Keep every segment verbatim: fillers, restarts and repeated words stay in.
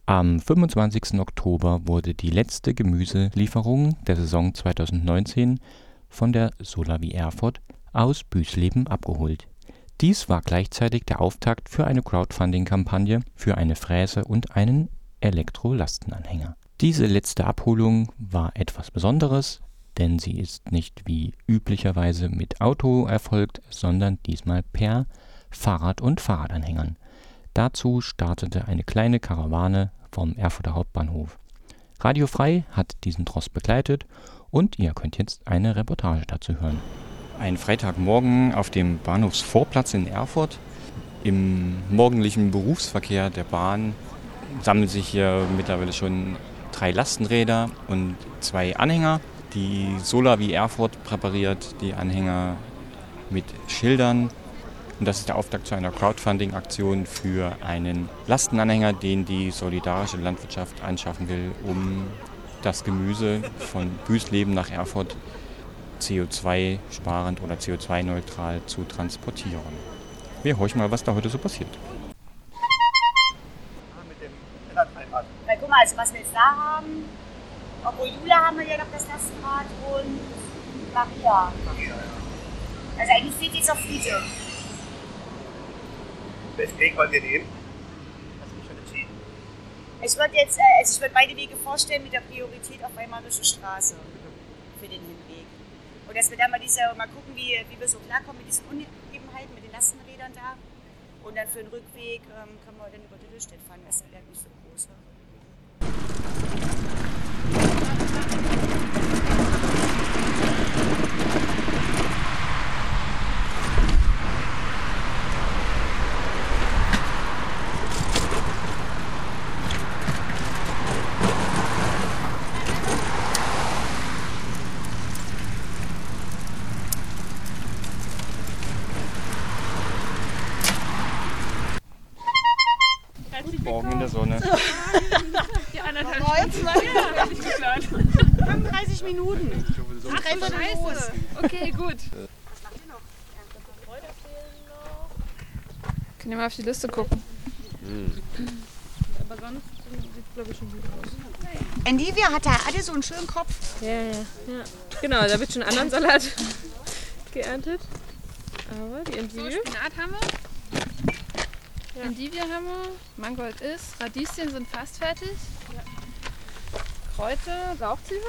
Am fünfundzwanzigsten Oktober wurde die letzte Gemüselieferung der Saison zweitausendneunzehn von der Solavi Erfurt aus Büsleben abgeholt. Dies war gleichzeitig der Auftakt für eine Crowdfunding-Kampagne für eine Fräse und einen Elektrolastenanhänger. Diese letzte Abholung war etwas Besonderes, denn sie ist nicht wie üblicherweise mit Auto erfolgt, sondern diesmal per Fahrrad und Fahrradanhängern. Dazu startete eine kleine Karawane vom Erfurter Hauptbahnhof. Radio Frei hat diesen Tross begleitet und ihr könnt jetzt eine Reportage dazu hören. Ein Freitagmorgen auf dem Bahnhofsvorplatz in Erfurt. Im morgendlichen Berufsverkehr der Bahn sammeln sich hier mittlerweile schon drei Lastenräder und zwei Anhänger. Die Solavi Erfurt präpariert die Anhänger mit Schildern. Und das ist der Auftakt zu einer Crowdfunding-Aktion für einen Lastenanhänger, den die solidarische Landwirtschaft anschaffen will, um das Gemüse von Büsleben nach Erfurt C O zwei sparend oder C O zwei neutral zu transportieren. Wir horchen mal, was da heute so passiert. Na, guck mal, also was wir jetzt da haben, obwohl Jula haben wir ja noch das Lastenrad und Maria. Maria, ja. Also eigentlich fehlt jetzt auf Fiete. Welchen Weg wollt ihr nehmen? Hast du mich schon entschieden? Ich würde jetzt, also ich würde beide Wege vorstellen mit der Priorität auf Weimarische Straße für den Hinweg. Und dass wir dann mal, diese, mal gucken, wie, wie wir so klarkommen mit diesen Unebenheiten, mit den Lastenrädern da. Und dann für den Rückweg ähm, können wir dann über die Lüstedt fahren, das ist ja nicht so groß. Ne? Morgen in der Sonne. Die anderthalb Stunden. fünfunddreißig Minuten. Ach, drei Scheiße. Okay, gut. Können wir mal auf die Liste gucken. Mhm. Aber sonst sieht es, glaube ich, schon gut aus. Endivia hat da alle so einen schönen Kopf. Ja, ja, ja. Genau, da wird schon anderen Salat geerntet. Aber die Endivia. So, Spinat haben wir. Ja. Endivia haben wir. Mangold ist. Radieschen sind fast fertig. Ja. Kräuter, Lauchzwiebeln.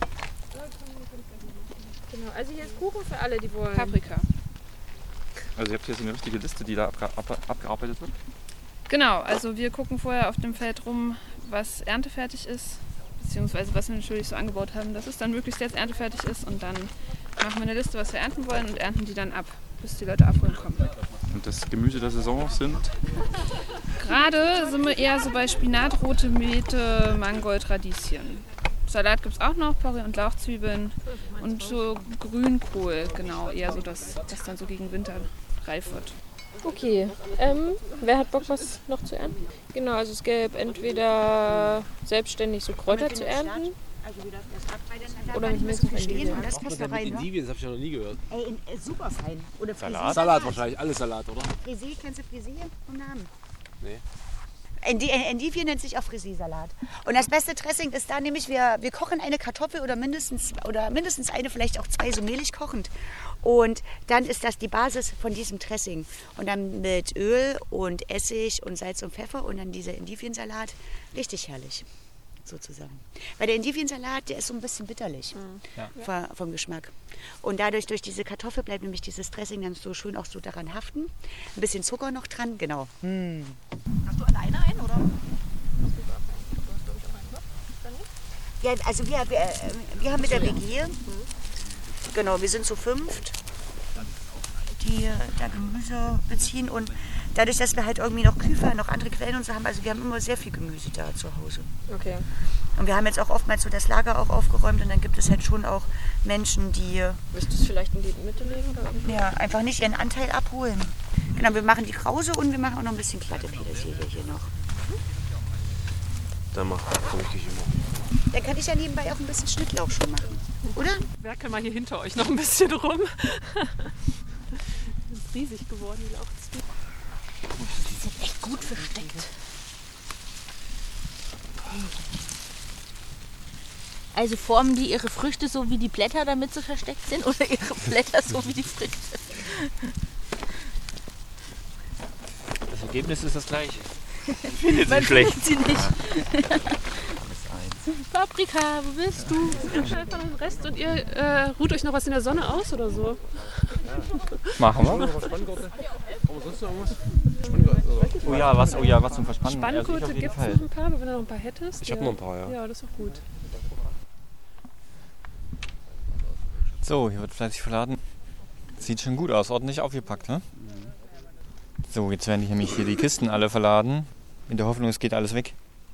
Genau, also hier ist Kuchen für alle, die wollen. Paprika. Also ihr habt hier so eine richtige Liste, die da abge- ab- abgearbeitet wird? Genau, also wir gucken vorher auf dem Feld rum, was erntefertig ist, beziehungsweise was wir natürlich so angebaut haben, dass es dann möglichst jetzt erntefertig ist und dann machen wir eine Liste, was wir ernten wollen und ernten die dann ab, bis die Leute abholen kommen. Und das Gemüse der Saison sind? Gerade sind wir eher so bei Spinat, rote Beete, Mangold, Radieschen. Salat gibt es auch noch, Porree und Lauchzwiebeln und so Grünkohl, genau, eher so, dass das dann so gegen Winter reif wird. Okay, ähm, wer hat Bock, was noch zu ernten? Genau, also es gäbe entweder selbstständig so Kräuter zu ernten oder mit Milch Endivien. Und das passt da rein, ne? Endivien, das habe ich noch nie gehört. Ey, in, äh, super fein. Oder Salat? Salat wahrscheinlich, alles Salat, oder? Frisee, kennst du Frisee vom Namen? Nee. Endi- Endivien nennt sich auch Frisee-Salat. Und das beste Dressing ist da nämlich, wir, wir kochen eine Kartoffel oder mindestens, oder mindestens eine, vielleicht auch zwei, so mehlig kochend. Und dann ist das die Basis von diesem Dressing. Und dann mit Öl und Essig und Salz und Pfeffer und dann dieser Endiviensalat. Richtig herrlich, sozusagen. Weil der Endiviensalat, der ist so ein bisschen bitterlich Ja. vom, vom Geschmack. Und dadurch, durch diese Kartoffel bleibt nämlich dieses Dressing dann so schön auch so daran haften. Ein bisschen Zucker noch dran, genau. Mm. Hast du alleine einen, oder? Ja, also wir, wir, wir haben mit der W G, genau, wir sind zu fünft, die da Gemüse beziehen und dadurch, dass wir halt irgendwie noch Küfer, noch andere Quellen und so haben, also wir haben immer sehr viel Gemüse da zu Hause. Okay. Und wir haben jetzt auch oftmals so das Lager auch aufgeräumt und dann gibt es halt schon auch Menschen, die Willst du es vielleicht in die Mitte legen? Oder? ja, einfach nicht ihren Anteil abholen. Genau, wir machen die Krause und wir machen auch noch ein bisschen glatte Petersilie hier noch. Dann mach ich immer. Dann kann ich ja nebenbei auch ein bisschen Schnittlauch schon machen, oder? Werke mal hier hinter euch noch ein bisschen rum. Das ist riesig geworden, die Lauchzwiebeln. Die sind echt gut versteckt. Also formen die ihre Früchte so wie die Blätter, damit sie versteckt sind, oder ihre Blätter so wie die Früchte? Das Ergebnis ist das gleiche. Findet sie schlecht. Sie nicht. Paprika, wo bist du? Ganz schnell von dem Rest und ihr äh, ruht euch noch was in der Sonne aus oder so? Machen wir. Spanngurte? Brauchen wir sonst noch irgendwas? Spanngurte? Oh ja, was, oh ja, was zum Verspannen. Spanngurte gibt es noch ein paar, aber wenn du noch ein paar hättest. Ich ja. habe noch ein paar, ja. Ja, das ist doch gut. So, hier wird fleißig verladen. Sieht schon gut aus, ordentlich aufgepackt, ne? So, jetzt werden nämlich hier die Kisten alle verladen. In der Hoffnung, es geht alles weg.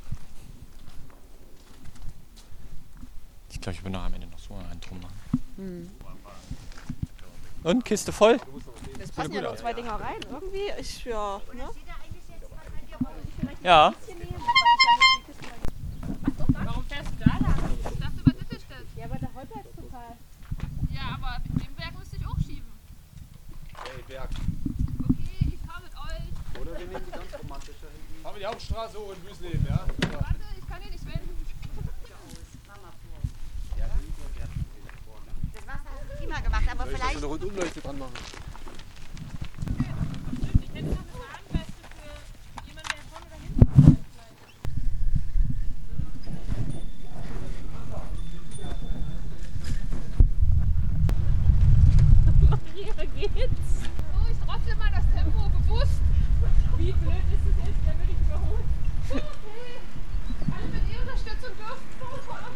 Ich glaube, ich will noch am Ende noch so einen drum machen. Hm. Und, Kiste voll? Das passen ja noch zwei Dinger rein. Irgendwie, ich, ja, ne? Ja. Warum fährst du da lang? Ich dachte, über Dittelstedt. Ja, aber der Holper ist total. Ja, aber den Berg müsste ich auch schieben. Hey, Berg. Okay, ich fahre mit euch. Oder wir nehmen die ganz romantische hinten. Fahren wir die Hauptstraße hoch in Büsleben, ja? Warte, ich kann hier nicht wenden. Das Wasser hat prima gemacht, aber Soll ich vielleicht... so eine Rundumleuchte dran machen? Ich hätte noch eine Armweste für jemanden, der vorne dahinter ist. Maria, geht's? So, ich droppe mal das Tempo bewusst. Wie blöd ist es jetzt, der will ich überholen? Okay, alle mit E-Unterstützung dürfen vorfahren.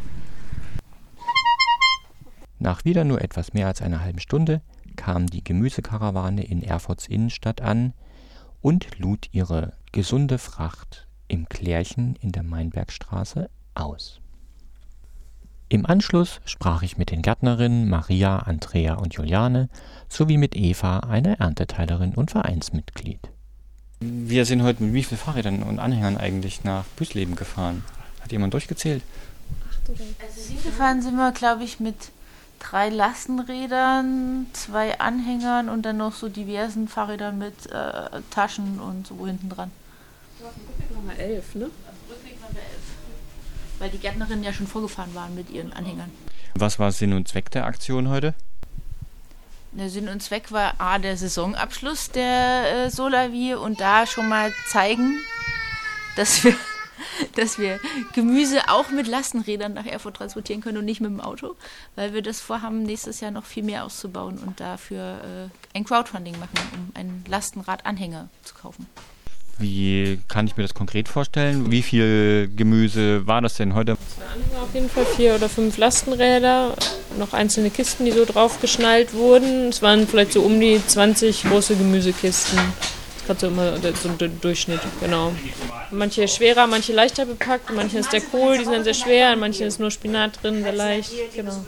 Nach wieder nur etwas mehr als einer halben Stunde kam die Gemüsekarawane in Erfurts Innenstadt an und lud ihre gesunde Fracht im Klärchen in der Mainbergstraße aus. Im Anschluss sprach ich mit den Gärtnerinnen Maria, Andrea und Juliane sowie mit Eva, einer Ernteteilerin und Vereinsmitglied. Wir sind heute mit wie vielen Fahrrädern und Anhängern eigentlich nach Büsleben gefahren? Hat jemand durchgezählt? Also hingefahren sind wir, glaube ich, mit drei Lastenrädern, zwei Anhängern und dann noch so diversen Fahrrädern mit äh, Taschen und so hinten dran. Nummer elf, ne? Rückweg waren wir elf. Weil die Gärtnerinnen ja schon vorgefahren waren mit ihren Anhängern. Was war Sinn und Zweck der Aktion heute? Der Sinn und Zweck war A, der Saisonabschluss der äh, Solavi und da schon mal zeigen, dass wir, dass wir Gemüse auch mit Lastenrädern nach Erfurt transportieren können und nicht mit dem Auto, weil wir das vorhaben, nächstes Jahr noch viel mehr auszubauen und dafür äh, ein Crowdfunding machen, um einen Lastenradanhänger zu kaufen. Wie kann ich mir das konkret vorstellen? Wie viel Gemüse war das denn heute? Anhänger auf jeden Fall vier oder fünf Lastenräder, noch einzelne Kisten, die so draufgeschnallt wurden. Es waren vielleicht so um die zwanzig große Gemüsekisten. Das ist immer so ein Durchschnitt, genau. Manche schwerer, manche leichter bepackt, manche ist der Kohl, die sind dann sehr schwer, in manchen ist nur Spinat drin, sehr leicht, genau.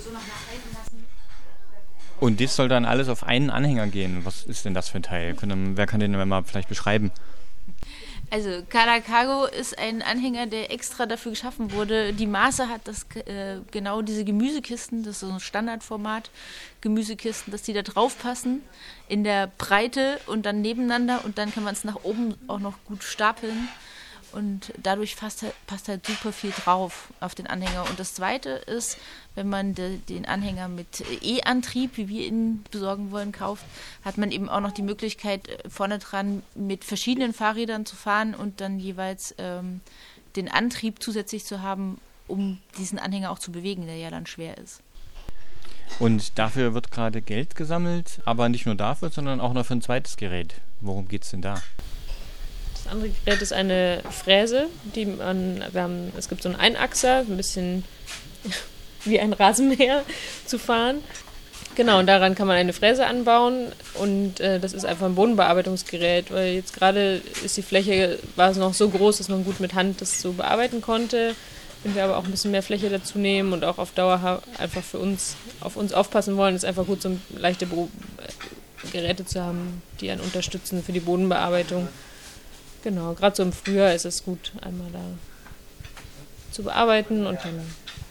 Und das soll dann alles auf einen Anhänger gehen. Was ist denn das für ein Teil? Wer kann den mal vielleicht beschreiben? Also Cargo ist ein Anhänger, der extra dafür geschaffen wurde. Die Maße hat das äh, genau diese Gemüsekisten, das ist so ein Standardformat, Gemüsekisten, dass die da drauf passen in der Breite und dann nebeneinander und dann kann man es nach oben auch noch gut stapeln und dadurch passt halt, passt halt super viel drauf auf den Anhänger. Und das Zweite ist, wenn man de, den Anhänger mit E-Antrieb, wie wir ihn besorgen wollen, kauft, hat man eben auch noch die Möglichkeit, vorne dran mit verschiedenen Fahrrädern zu fahren und dann jeweils ähm, den Antrieb zusätzlich zu haben, um diesen Anhänger auch zu bewegen, der ja dann schwer ist. Und dafür wird gerade Geld gesammelt, aber nicht nur dafür, sondern auch noch für ein zweites Gerät. Worum geht es denn da? Das andere Gerät ist eine Fräse, die man, wir haben, es gibt so einen Einachser, ein bisschen wie ein Rasenmäher zu fahren. Genau, und daran kann man eine Fräse anbauen und äh, das ist einfach ein Bodenbearbeitungsgerät, weil jetzt gerade ist die Fläche, war es noch so groß, dass man gut mit Hand das so bearbeiten konnte. Wenn wir aber auch ein bisschen mehr Fläche dazu nehmen und auch auf Dauer einfach für uns, auf uns aufpassen wollen, ist einfach gut, so leichte Bo- Geräte zu haben, die einen unterstützen für die Bodenbearbeitung. Genau, gerade so im Frühjahr ist es gut, einmal da zu bearbeiten und dann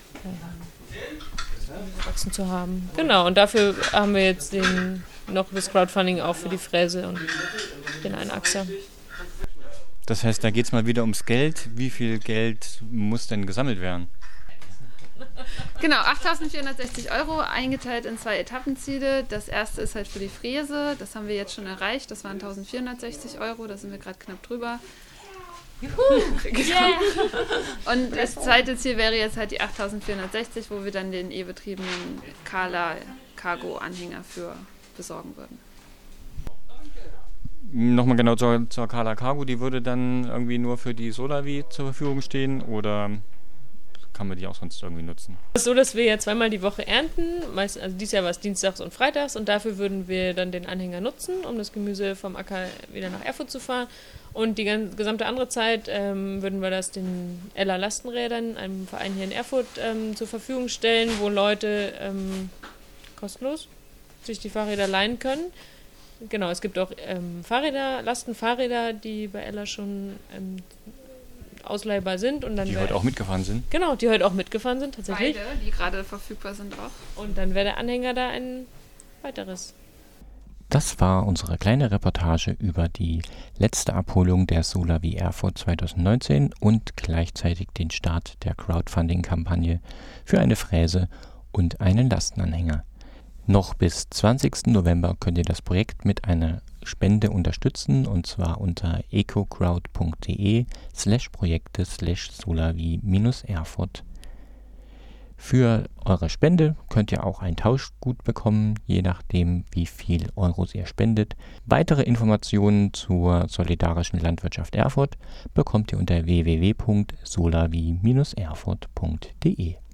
äh, wachsen zu haben. Genau, und dafür haben wir jetzt den, noch das Crowdfunding auch für die Fräse und den Einachser. Das heißt, da geht es mal wieder ums Geld. Wie viel Geld muss denn gesammelt werden? Genau, achttausendvierhundertsechzig Euro, eingeteilt in zwei Etappenziele. Das erste ist halt für die Fräse, das haben wir jetzt schon erreicht, das waren eintausendvierhundertsechzig Euro, da sind wir gerade knapp drüber. Juhu! Genau. Yeah. Und das zweite Ziel wäre jetzt halt die achttausendvierhundertsechzig, wo wir dann den e-betriebenen Kala Cargo Anhänger für besorgen würden. Nochmal genau zur, zur Kala Cargo, die würde dann irgendwie nur für die Solavi zur Verfügung stehen oder kann man die auch sonst irgendwie nutzen? Es ist so, dass wir ja zweimal die Woche ernten, meist, also dieses Jahr war es dienstags und freitags und dafür würden wir dann den Anhänger nutzen, um das Gemüse vom Acker wieder nach Erfurt zu fahren. Und die ganze, gesamte andere Zeit ähm, würden wir das den Ella Lastenrädern, einem Verein hier in Erfurt, ähm, zur Verfügung stellen, wo Leute ähm, kostenlos sich die Fahrräder leihen können. Genau, es gibt auch ähm, Fahrräder, Lastenfahrräder, die bei Ella schon ähm, ausleihbar sind. Und dann die wär, heute auch mitgefahren sind? Genau, die heute auch mitgefahren sind, tatsächlich. Beide, die gerade verfügbar sind auch. Und dann wäre der Anhänger da ein weiteres. Das war unsere kleine Reportage über die letzte Abholung der Solavi Erfurt zweitausendneunzehn und gleichzeitig den Start der Crowdfunding-Kampagne für eine Fräse und einen Lastenanhänger. Noch bis zwanzigsten November könnt ihr das Projekt mit einer Spende unterstützen und zwar unter ecocrowd.de slash Projekte slash Solavi minus Erfurt. Für eure Spende könnt ihr auch ein Tauschgut bekommen, je nachdem wie viel Euros ihr spendet. Weitere Informationen zur solidarischen Landwirtschaft Erfurt bekommt ihr unter w w w punkt solavi minus erfurt punkt de.